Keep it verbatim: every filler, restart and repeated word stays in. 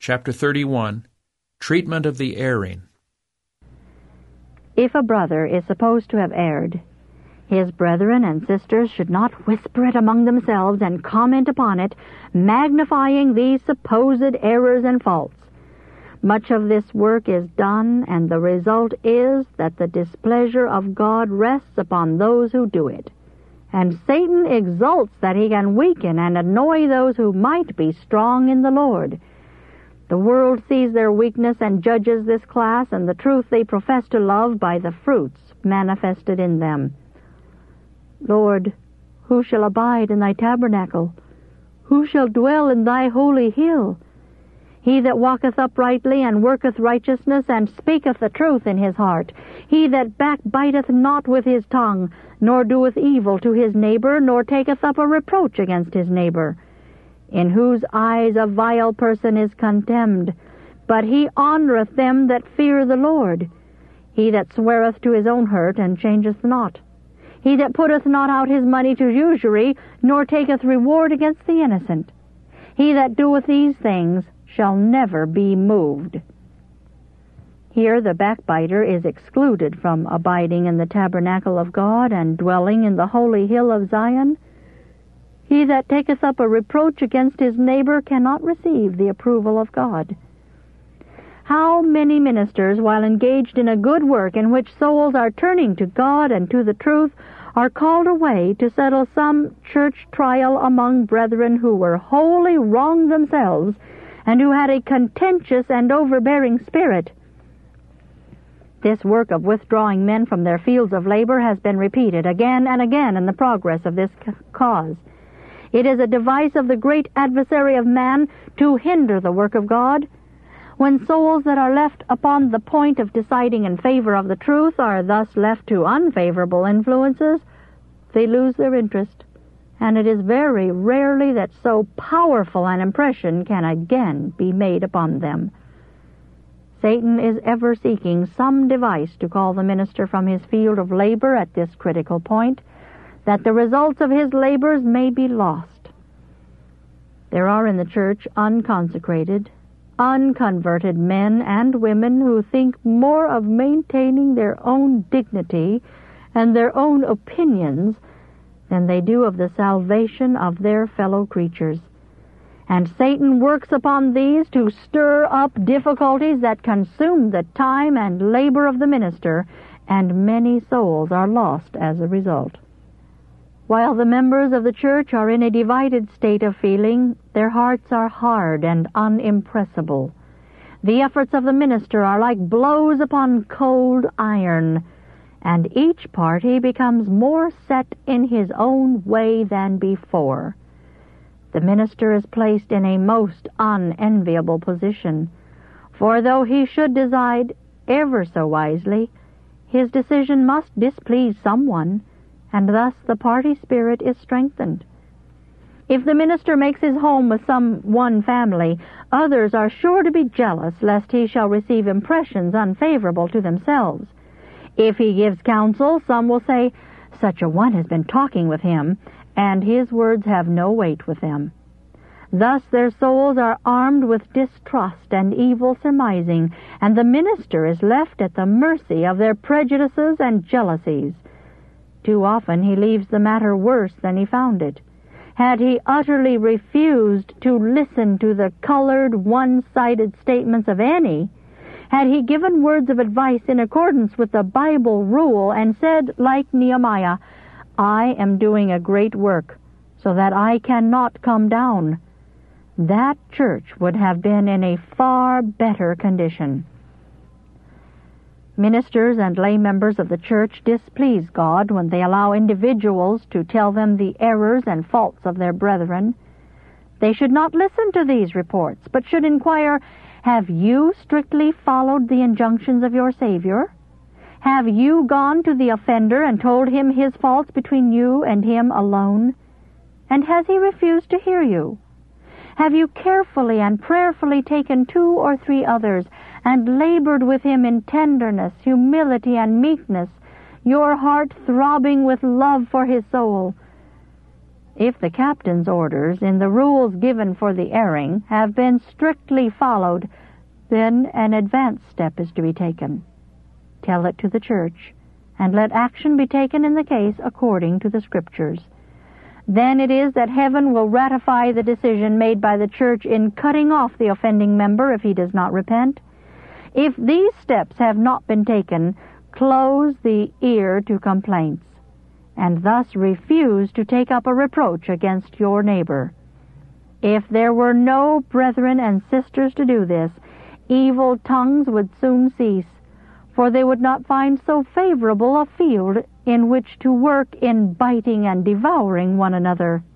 Chapter thirty-one, Treatment of the Erring. If a brother is supposed to have erred, his brethren and sisters should not whisper it among themselves and comment upon it, magnifying these supposed errors and faults. Much of this work is done, and the result is that the displeasure of God rests upon those who do it. And Satan exults that he can weaken and annoy those who might be strong in the Lord. The world sees their weakness and judges this class and the truth they profess to love by the fruits manifested in them. Lord, who shall abide in thy tabernacle? Who shall dwell in thy holy hill? He that walketh uprightly and worketh righteousness and speaketh the truth in his heart. He that backbiteth not with his tongue, nor doeth evil to his neighbor, nor taketh up a reproach against his neighbor, in whose eyes a vile person is contemned, but he honoureth them that fear the Lord. He that sweareth to his own hurt, and changeth not. He that putteth not out his money to usury, nor taketh reward against the innocent. He that doeth these things shall never be moved. Here the backbiter is excluded from abiding in the tabernacle of God and dwelling in the holy hill of Zion. He that taketh up a reproach against his neighbor cannot receive the approval of God. How many ministers, while engaged in a good work in which souls are turning to God and to the truth, are called away to settle some church trial among brethren who were wholly wrong themselves and who had a contentious and overbearing spirit. This work of withdrawing men from their fields of labor has been repeated again and again in the progress of this cause. It is a device of the great adversary of man to hinder the work of God. When souls that are left upon the point of deciding in favor of the truth are thus left to unfavorable influences, they lose their interest, and it is very rarely that so powerful an impression can again be made upon them. Satan is ever seeking some device to call the minister from his field of labor at this critical point, that the results of his labors may be lost. There are in the church unconsecrated, unconverted men and women who think more of maintaining their own dignity and their own opinions than they do of the salvation of their fellow creatures. And Satan works upon these to stir up difficulties that consume the time and labor of the minister, and many souls are lost as a result. While the members of the church are in a divided state of feeling, their hearts are hard and unimpressible. The efforts of the minister are like blows upon cold iron, and each party becomes more set in his own way than before. The minister is placed in a most unenviable position, for though he should decide ever so wisely, his decision must displease someone, and thus the party spirit is strengthened. If the minister makes his home with some one family, others are sure to be jealous lest he shall receive impressions unfavorable to themselves. If he gives counsel, some will say, "Such a one has been talking with him," and his words have no weight with them. Thus their souls are armed with distrust and evil surmising, and the minister is left at the mercy of their prejudices and jealousies. Too often he leaves the matter worse than he found it. Had he utterly refused to listen to the colored, one-sided statements of any, had he given words of advice in accordance with the Bible rule and said, like Nehemiah, "I am doing a great work, so that I cannot come down," that church would have been in a far better condition. Ministers and lay members of the church displease God when they allow individuals to tell them the errors and faults of their brethren. They should not listen to these reports, but should inquire, "Have you strictly followed the injunctions of your Savior? Have you gone to the offender and told him his faults between you and him alone? And has he refused to hear you? Have you carefully and prayerfully taken two or three others and labored with him in tenderness, humility, and meekness, your heart throbbing with love for his soul? If the captain's orders in the rules given for the airing have been strictly followed, then an advanced step is to be taken. Tell it to the church, and let action be taken in the case according to the Scriptures. Then it is that heaven will ratify the decision made by the church in cutting off the offending member if he does not repent. If these steps have not been taken, close the ear to complaints, and thus refuse to take up a reproach against your neighbor. If there were no brethren and sisters to do this, evil tongues would soon cease, for they would not find so favorable a field in which to work in biting and devouring one another.